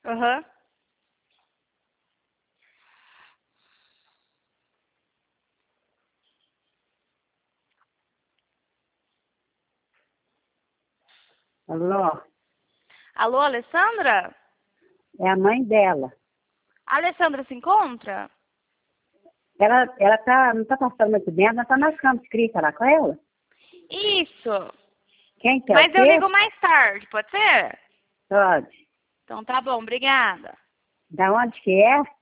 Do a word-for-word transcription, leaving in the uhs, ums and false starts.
Aham. Alô? Alô, Alessandra? É a mãe dela. A Alessandra se encontra? Ela, ela tá, não tá passando muito bem, ela tá na cama, você queria falar com ela? Isso. Quem que é o Mas eu quê? ligo mais tarde, pode ser? Pode. Então tá bom, obrigada. Da onde que é?